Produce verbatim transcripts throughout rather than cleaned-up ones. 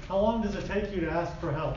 how long does it take you to ask for help?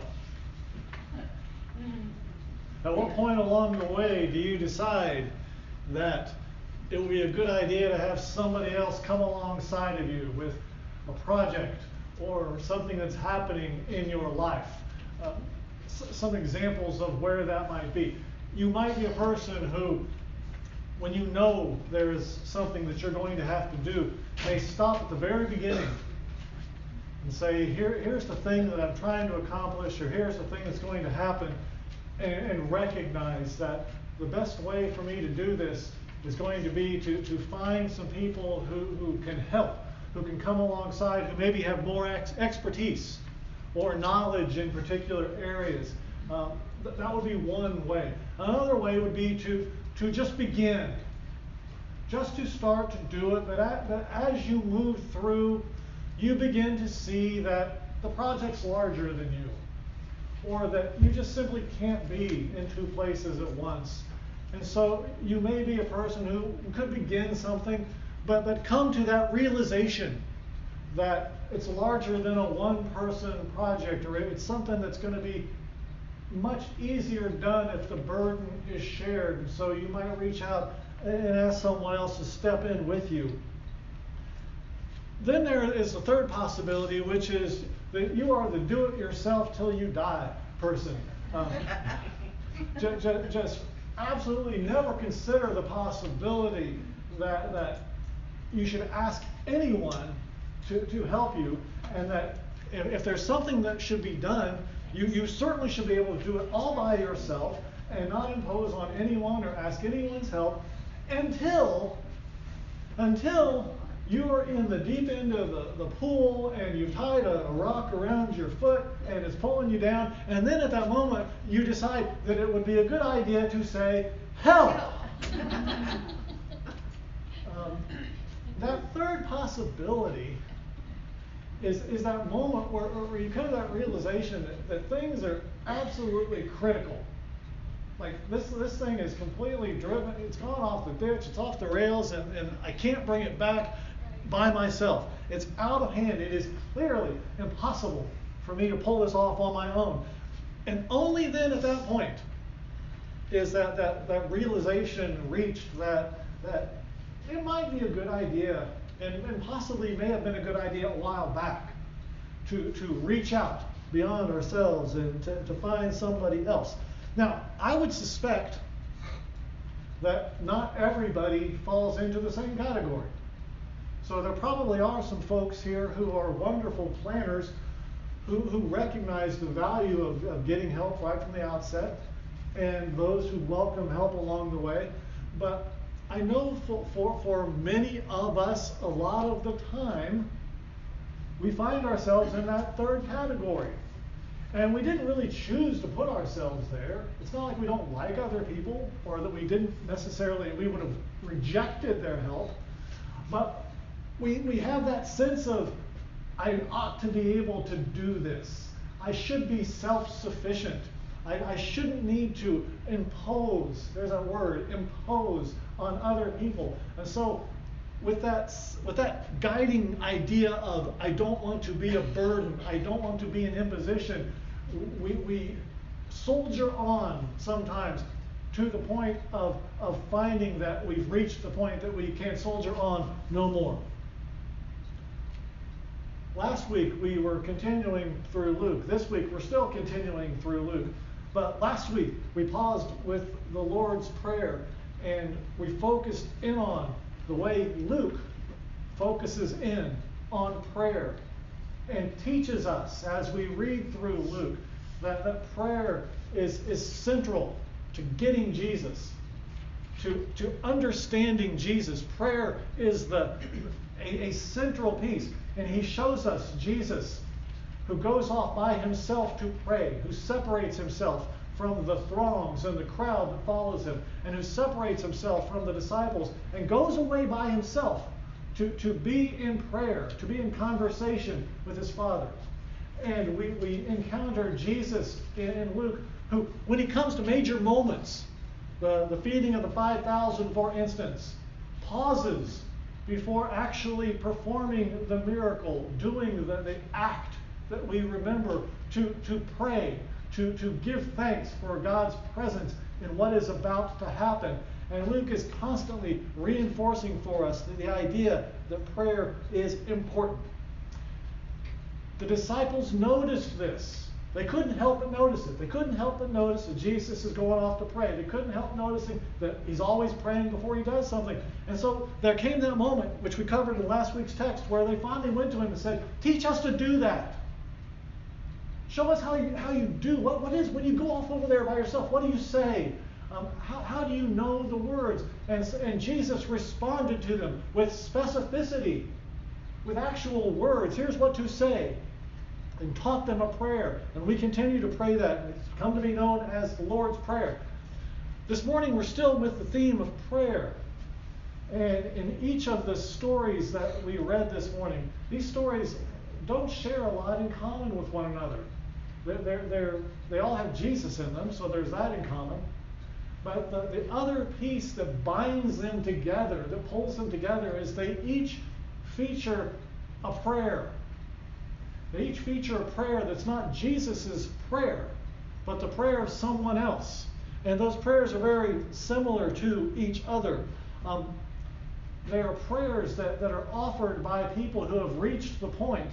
At what point along the way do you decide that it would be a good idea to have somebody else come alongside of you with a project or something that's happening in your life? Uh, s- some examples of where that might be. You might be a person who, when you know there is something that you're going to have to do, may stop at the very beginning and say, Here, here's the thing that I'm trying to accomplish, or here's the thing that's going to happen, and, and recognize that the best way for me to do this is going to be to, to find some people who, who can help, who can come alongside, who maybe have more ex- expertise or knowledge in particular areas. Um, th- that would be one way. Another way would be to, to just begin, just to start to do it, but, at, but as you move through, you begin to see that the project's larger than you, or that you just simply can't be in two places at once. And so you may be a person who could begin something, but, but come to that realization that it's larger than a one-person project, or it's something that's going to be much easier done if the burden is shared. And so you might reach out and ask someone else to step in with you. Then there is the third possibility, which is that you are the do-it-yourself till you die person. Um, ju- ju- just absolutely never consider the possibility that that you should ask anyone to, to help you, and that if, if there's something that should be done, you, you certainly should be able to do it all by yourself and not impose on anyone or ask anyone's help until until you're in the deep end of the, the pool and you've tied a, a rock around your foot and it's pulling you down, and then at that moment you decide that it would be a good idea to say, help! um, that third possibility is, is that moment where, where you come to that realization that, that things are absolutely critical. Like this, this thing is completely driven, it's gone off the ditch, it's off the rails, and, and I can't bring it back by myself. It's out of hand. It is clearly impossible for me to pull this off on my own. And only then at that point is that, that, that realization reached that, that it might be a good idea, and, and possibly may have been a good idea a while back, to, to reach out beyond ourselves and to, to find somebody else. Now, I would suspect that not everybody falls into the same category. So there probably are some folks here who are wonderful planners who, who recognize the value of, of getting help right from the outset, and those who welcome help along the way. But I know for, for, for many of us, a lot of the time, we find ourselves in that third category. And we didn't really choose to put ourselves there. It's not like we don't like other people, or that we didn't necessarily, we would have rejected their help. But we, we have that sense of, I ought to be able to do this. I should be self-sufficient. I, I shouldn't need to impose, there's that word, impose on other people. And so with that, with that guiding idea of, I don't want to be a burden, I don't want to be an imposition, we, we soldier on sometimes to the point of, of finding that we've reached the point that we can't soldier on no more. Last week we were continuing through Luke. This week we're still continuing through Luke. But last week we paused with the Lord's Prayer, and we focused in on the way Luke focuses in on prayer and teaches us as we read through Luke that, that prayer is, is central to getting Jesus, to, to understanding Jesus. Prayer is the a, a central piece. And he shows us Jesus, who goes off by himself to pray, who separates himself from the throngs and the crowd that follows him, and who separates himself from the disciples and goes away by himself to, to be in prayer, to be in conversation with his Father. And we, we encounter Jesus in, in Luke, who, when he comes to major moments, the, the feeding of the five thousand, for instance, pauses before actually performing the miracle, doing the, the act that we remember to, to pray, to, to give thanks for God's presence in what is about to happen. And Luke is constantly reinforcing for us the, the idea that prayer is important. The disciples noticed this. They couldn't help but notice it. They couldn't help but notice that Jesus is going off to pray. They couldn't help noticing that he's always praying before he does something. And so there came that moment, which we covered in last week's text, where they finally went to him and said, teach us to do that. Show us how you, how you do. What, what is, when you go off over there by yourself, what do you say? Um, how, how do you know the words? And, and Jesus responded to them with specificity, with actual words. Here's what to say. And taught them a prayer. And we continue to pray that. It's come to be known as the Lord's Prayer. This morning we're still with the theme of prayer. And in each of the stories that we read this morning, these stories don't share a lot in common with one another. They're, they're, they're, they all have Jesus in them, so there's that in common. But the, the other piece that binds them together, that pulls them together, is they each feature a prayer. They each feature a prayer that's not Jesus' prayer, but the prayer of someone else. And those prayers are very similar to each other. Um, they are prayers that, that are offered by people who have reached the point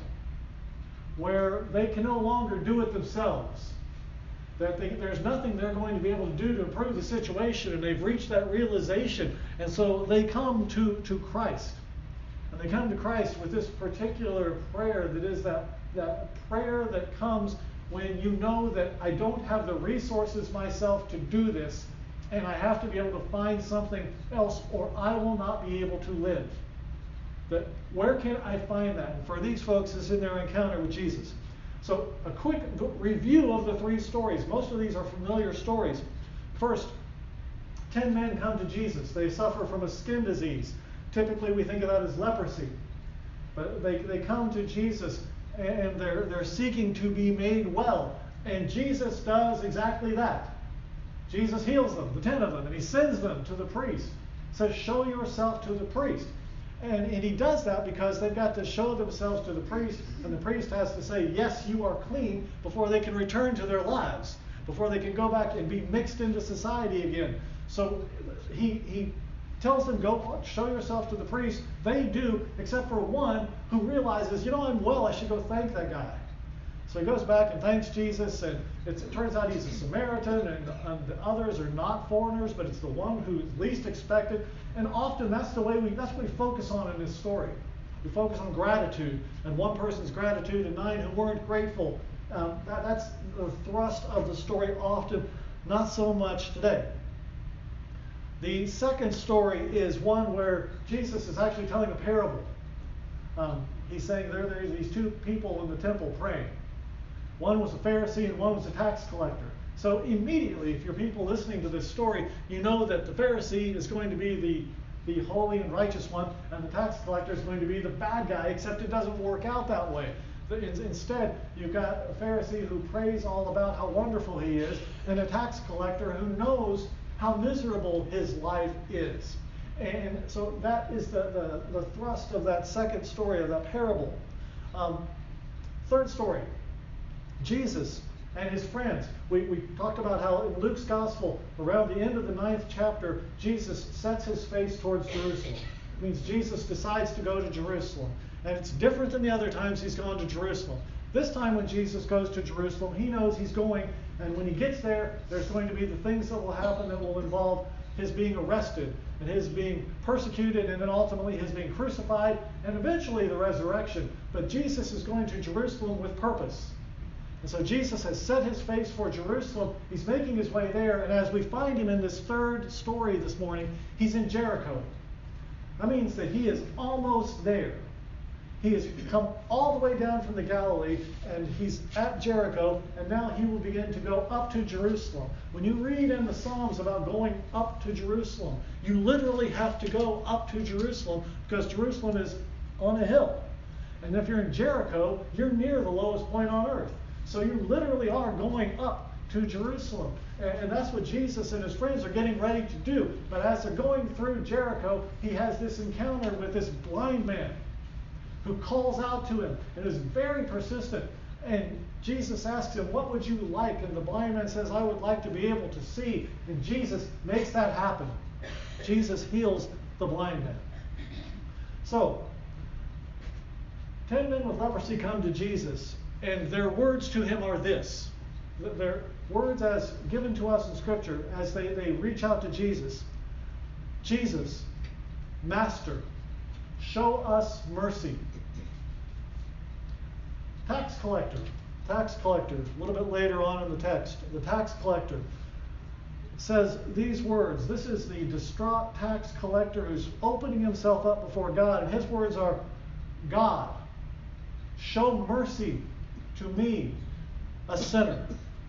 where they can no longer do it themselves. That they, there's nothing they're going to be able to do to improve the situation, and they've reached that realization. And so they come to, to Christ. And they come to Christ with this particular prayer that is that, that prayer that comes when you know that I don't have the resources myself to do this, and I have to be able to find something else, or I will not be able to live. That where can I find that? And for these folks, it's in their encounter with Jesus. So a quick review of the three stories. Most of these are familiar stories. First, ten men come to Jesus. They suffer from a skin disease. Typically we think of that as leprosy. But they, they come to Jesus and they're, they're seeking to be made well. And Jesus does exactly that. Jesus heals them, the ten of them, and he sends them to the priest. Says, show yourself to the priest. And, and he does that because they've got to show themselves to the priest, and the priest has to say, yes, you are clean, before they can return to their lives, before they can go back and be mixed into society again. So he, he tells them, go show yourself to the priest. They do, except for one who realizes, you know, I'm well, I should go thank that guy. So he goes back and thanks Jesus, and it's, it turns out he's a Samaritan, and, and the others are not foreigners, but it's the one who's least expected. And often that's the way we, that's what we focus on in this story. We focus on gratitude, and one person's gratitude and nine who weren't grateful. Um, that, that's the thrust of the story often, not so much today. The second story is one where Jesus is actually telling a parable. Um, he's saying there, there are these two people in the temple praying. One was a Pharisee and one was a tax collector. So immediately, if you're people listening to this story, you know that the Pharisee is going to be the, the holy and righteous one, and the tax collector is going to be the bad guy, except it doesn't work out that way. Instead, you've got a Pharisee who prays all about how wonderful he is, and a tax collector who knows how miserable his life is. And so that is the, the, the thrust of that second story, of that parable. Um, third story. Jesus and his friends. We, we talked about how in Luke's gospel, around the end of the ninth chapter, Jesus sets his face towards Jerusalem. It means Jesus decides to go to Jerusalem. And it's different than the other times he's gone to Jerusalem. This time when Jesus goes to Jerusalem, he knows he's going, and when he gets there, there's going to be the things that will happen that will involve his being arrested, and his being persecuted, and then ultimately his being crucified, and eventually the resurrection. But Jesus is going to Jerusalem with purpose. And so Jesus has set his face for Jerusalem. He's making his way there. And as we find him in this third story this morning, he's in Jericho. That means that he is almost there. He has come all the way down from the Galilee, and he's at Jericho, and now he will begin to go up to Jerusalem. When you read in the Psalms about going up to Jerusalem, you literally have to go up to Jerusalem, because Jerusalem is on a hill. And if you're in Jericho, you're near the lowest point on earth. So you literally are going up to Jerusalem. And that's what Jesus and his friends are getting ready to do. But as they're going through Jericho, he has this encounter with this blind man who calls out to him and is very persistent. And Jesus asks him, what would you like? And the blind man says, I would like to be able to see. And Jesus makes that happen. Jesus heals the blind man. So, ten men with leprosy come to Jesus, and their words to him are this. Their words as given to us in Scripture as they, they reach out to Jesus. Jesus, Master, show us mercy. Tax collector, tax collector, a little bit later on in the text, the tax collector says these words. This is the distraught tax collector who's opening himself up before God, and his words are, God, show mercy to me, a sinner.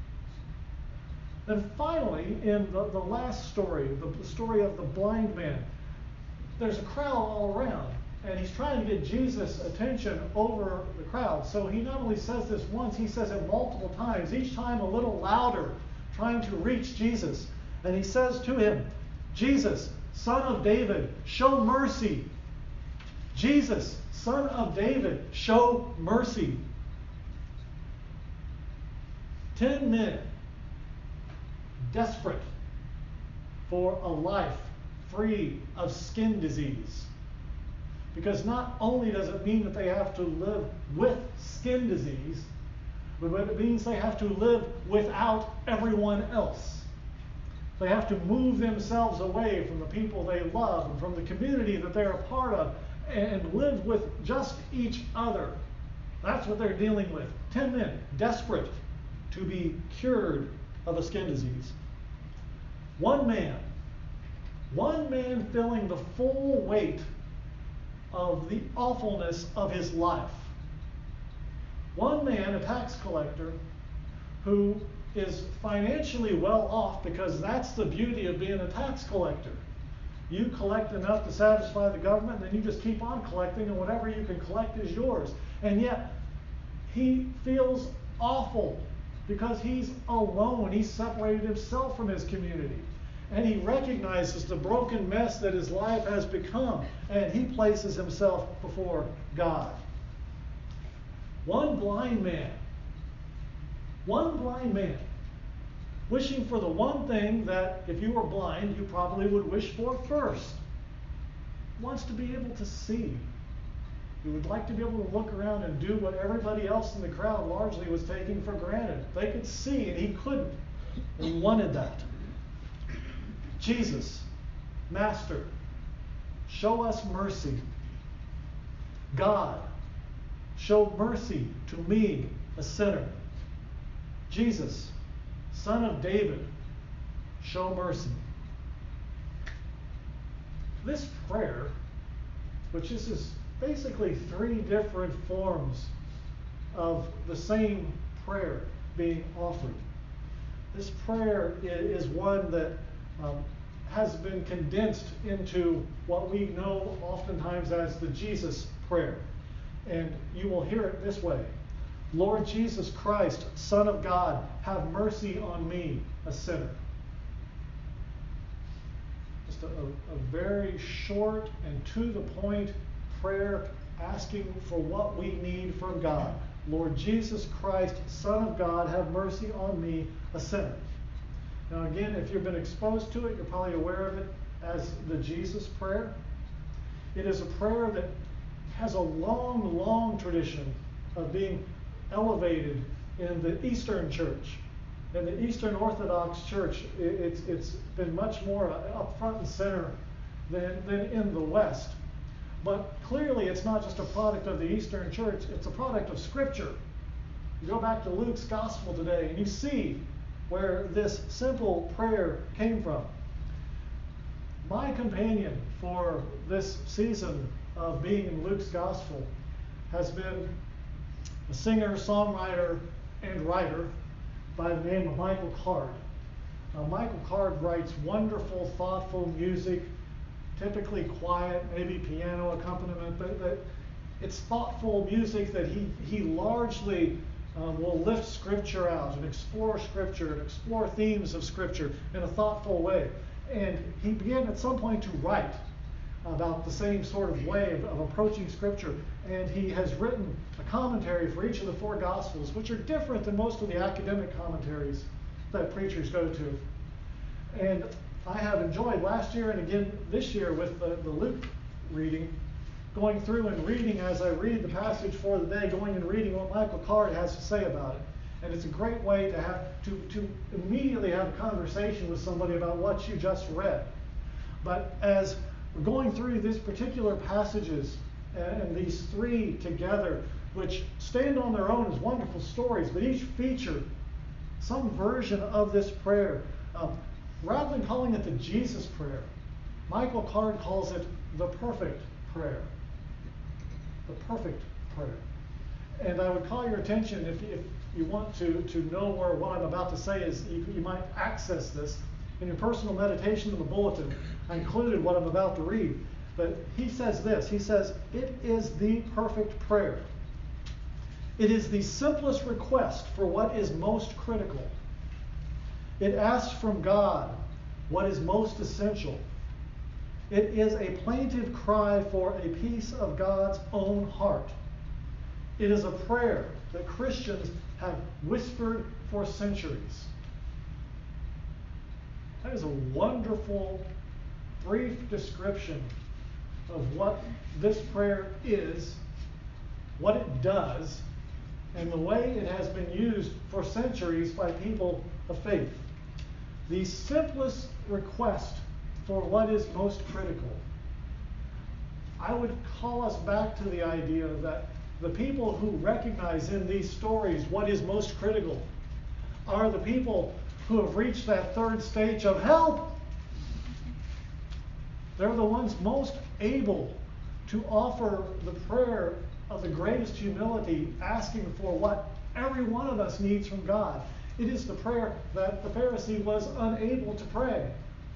Then finally, in the, the last story, the, the story of the blind man, there's a crowd all around, and he's trying to get Jesus' attention over the crowd. So he not only says this once, he says it multiple times, each time a little louder, trying to reach Jesus. And he says to him, Jesus, Son of David, show mercy. Jesus, Son of David, show mercy. Ten men, desperate for a life free of skin disease. Because not only does it mean that they have to live with skin disease, but it means they have to live without everyone else. They have to move themselves away from the people they love and from the community that they're a part of and live with just each other. That's what they're dealing with. Ten men, desperate to be cured of a skin disease. One man, one man feeling the full weight of the awfulness of his life. One man, a tax collector, who is financially well off, because that's the beauty of being a tax collector. You collect enough to satisfy the government, and then you just keep on collecting, and whatever you can collect is yours. And yet, he feels awful because he's alone. He's separated himself from his community. And he recognizes the broken mess that his life has become, and he places himself before God. One blind man, one blind man, wishing for the one thing that if you were blind, you probably would wish for first. Wants to be able to see. He would like to be able to look around and do what everybody else in the crowd largely was taking for granted. They could see, and he couldn't. And he wanted that. Jesus, Master, show us mercy. God, show mercy to me, a sinner. Jesus, Son of David, show mercy. This prayer, which is, is basically three different forms of the same prayer being offered. This prayer is one that um, has been condensed into what we know oftentimes as the Jesus prayer. And you will hear it this way. Lord Jesus Christ, Son of God, have mercy on me, a sinner. Just a, a, a very short and to the point prayer asking for what we need from God. Lord Jesus Christ, Son of God, have mercy on me, a sinner. Now again, if you've been exposed to it, you're probably aware of it as the Jesus prayer. It is a prayer that has a long, long tradition of being elevated in the Eastern Church. In the Eastern Orthodox Church, it's, it's been much more up front and center than, than in the West. But clearly it's not just a product of the Eastern Church, it's a product of Scripture. You go back to Luke's Gospel today and you see where this simple prayer came from. My companion for this season of being in Luke's Gospel has been a singer, songwriter, and writer by the name of Michael Card. Now, Michael Card writes wonderful, thoughtful music, typically quiet, maybe piano accompaniment, but, but it's thoughtful music that he, he largely um, will lift Scripture out and explore Scripture and explore themes of Scripture in a thoughtful way. And he began at some point to write. about the same sort of way of, of approaching Scripture. And he has written a commentary for each of the four Gospels, which are different than most of the academic commentaries that preachers go to. And I have enjoyed last year and again this year with the, the Luke reading, going through and reading as I read the passage for the day, going and reading what Michael Card has to say about it. And it's a great way to have to, to immediately have a conversation with somebody about what you just read. But as we're going through these particular passages and, and these three together, which stand on their own as wonderful stories, but each feature some version of this prayer. Um, rather than calling it the Jesus prayer, Michael Card calls it the perfect prayer. The perfect prayer. And I would call your attention, if, if you want to, to know where what I'm about to say is, you, you might access this. In your personal meditation in the bulletin, I included what I'm about to read. But he says this, he says, it is the perfect prayer. It is the simplest request for what is most critical. It asks from God what is most essential. It is a plaintive cry for a piece of God's own heart. It is a prayer that Christians have whispered for centuries. That is a wonderful, brief description of what this prayer is, what it does, and the way it has been used for centuries by people of faith. The simplest request for what is most critical. I would call us back to the idea that the people who recognize in these stories what is most critical are the people who have reached that third stage of help. They're the ones most able to offer the prayer of the greatest humility, asking for what every one of us needs from God. It is the prayer that the Pharisee was unable to pray.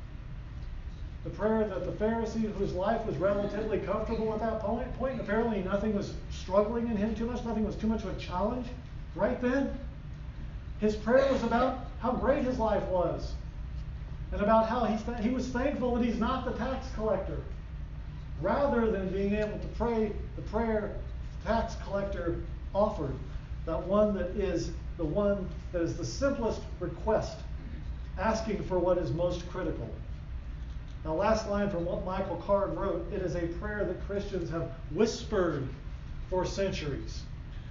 The prayer that the Pharisee, whose life was relatively comfortable at that point, point, and apparently nothing was struggling in him too much, nothing was too much of a challenge right then. His prayer was about how great his life was, and about how he, th- he was thankful that he's not the tax collector, rather than being able to pray the prayer the tax collector offered, that one that is the one that is the simplest request, asking for what is most critical. Now, last line from what Michael Card wrote, it is a prayer that Christians have whispered for centuries.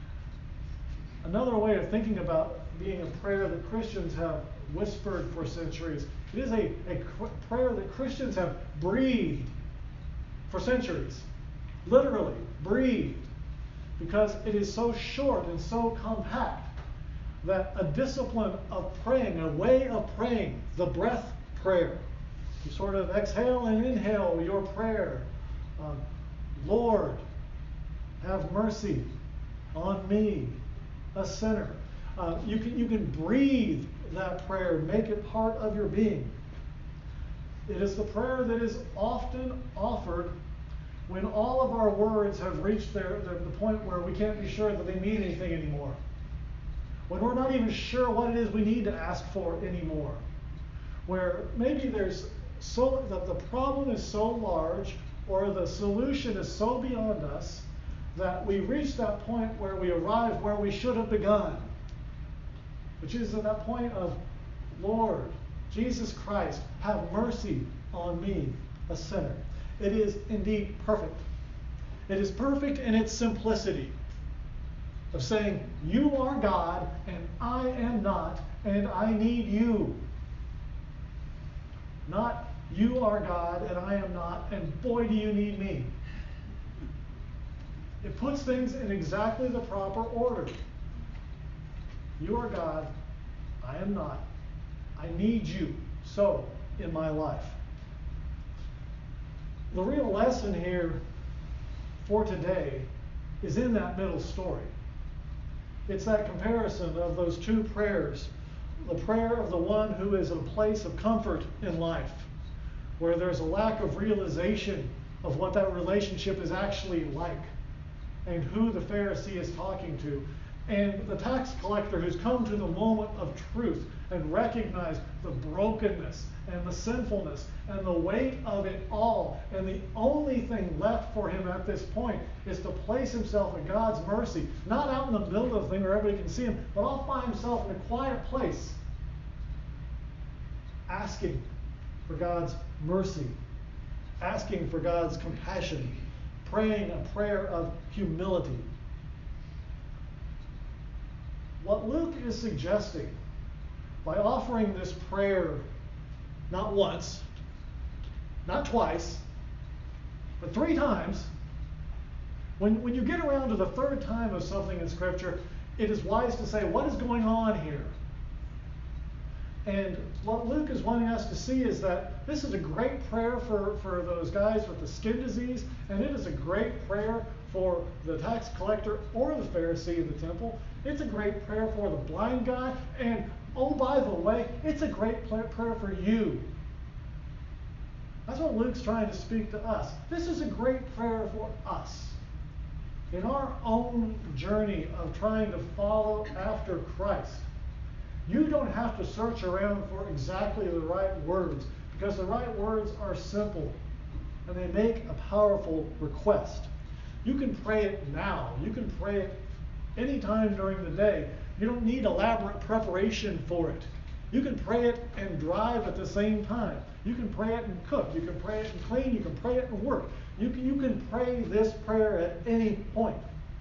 Another way of thinking about being a prayer that Christians have whispered for centuries, it is a, a prayer that Christians have breathed for centuries. Literally, breathed. Because it is so short and so compact that a discipline of praying, a way of praying, the breath prayer, you sort of exhale and inhale your prayer. Um, Lord, have mercy on me, a sinner. Uh, you can you can breathe that prayer, make it part of your being. It is the prayer that is often offered when all of our words have reached their, their, the point where we can't be sure that they mean anything anymore. When we're not even sure what it is we need to ask for anymore. Where maybe there's so that the problem is so large, or the solution is so beyond us, that we reach that point where we arrive where we should have begun, which is at that point of, Lord, Jesus Christ, have mercy on me, a sinner. It is indeed perfect. It is perfect in its simplicity of saying, you are God and I am not, and I need you. Not, you are God and I am not, and boy do you need me. It puts things in exactly the proper order. You are God, I am not. I need you so in my life. The real lesson here for today is in that middle story. It's that comparison of those two prayers. The prayer of the one who is in a place of comfort in life, where there's a lack of realization of what that relationship is actually like, and who the Pharisee is talking to, and the tax collector who's come to the moment of truth and recognized the brokenness and the sinfulness and the weight of it all. And the only thing left for him at this point is to place himself in God's mercy, not out in the middle of the thing where everybody can see him, but off by himself in a quiet place, asking for God's mercy, asking for God's compassion, praying a prayer of humility. What Luke is suggesting by offering this prayer not once, not twice, but three times, when, when you get around to the third time of something in Scripture, it is wise to say, what is going on here? And what Luke is wanting us to see is that this is a great prayer for, for those guys with the skin disease, and it is a great prayer for the tax collector or the Pharisee in the temple. It's a great prayer for the blind guy, and oh, by the way, it's a great prayer for you. That's what Luke's trying to speak to us. This is a great prayer for us. In our own journey of trying to follow after Christ, you don't have to search around for exactly the right words, because the right words are simple and they make a powerful request. You can pray it now. You can pray it anytime during the day. You don't need elaborate preparation for it. You can pray it and drive at the same time. You can pray it and cook. You can pray it and clean. You can pray it and work. You can, you can pray this prayer at any point.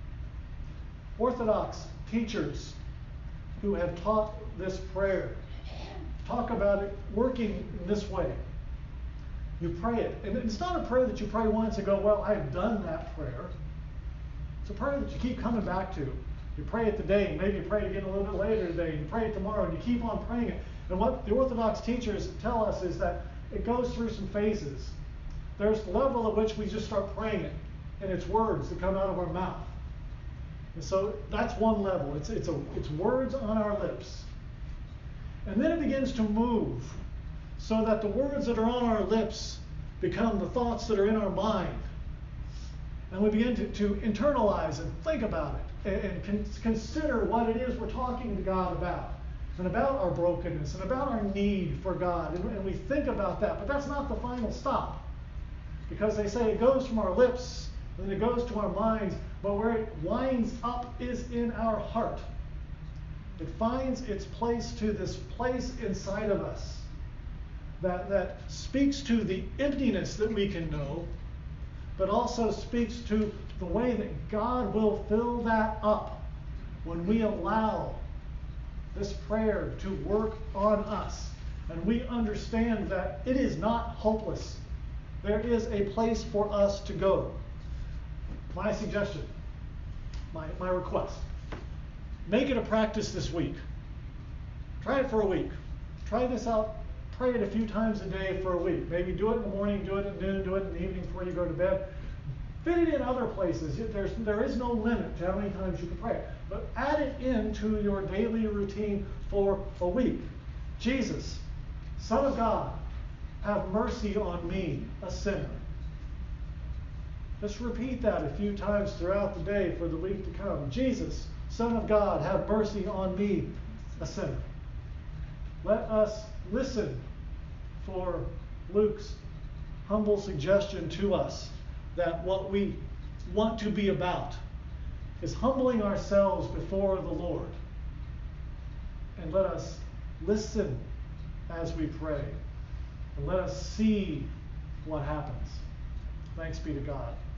Orthodox teachers who have taught this prayer talk about it working in this way. You pray it, and it's not a prayer that you pray once and go, well, I've done that prayer. It's a prayer that you keep coming back to. You pray it today, maybe you pray it again a little bit later today, and you pray it tomorrow, and you keep on praying it. And what the Orthodox teachers tell us is that it goes through some phases. There's the level at which we just start praying it, and it's words that come out of our mouth. And so that's one level. It's, it's, a, it's words on our lips. And then it begins to move, so that the words that are on our lips become the thoughts that are in our mind. And we begin to, to internalize and think about it, and, and con- consider what it is we're talking to God about, and about our brokenness, and about our need for God. And, and we think about that, but that's not the final stop. Because they say it goes from our lips, and then it goes to our minds, but where it winds up is in our heart. It finds its place to this place inside of us that, that speaks to the emptiness that we can know, but also speaks to the way that God will fill that up when we allow this prayer to work on us. And we understand that it is not hopeless. There is a place for us to go. My suggestion, my, my request, make it a practice this week. Try it for a week. Try this out. Pray it a few times a day for a week. Maybe do it in the morning, do it at noon, do it in the evening before you go to bed. Fit it in other places. There's, there is no limit to how many times you can pray it. But add it into your daily routine for a week. Jesus, Son of God, have mercy on me, a sinner. Just repeat that a few times throughout the day for the week to come. Jesus, Son of God, have mercy on me, a sinner. Let us listen for Luke's humble suggestion to us that what we want to be about is humbling ourselves before the Lord. And let us listen as we pray. And let us see what happens. Thanks be to God.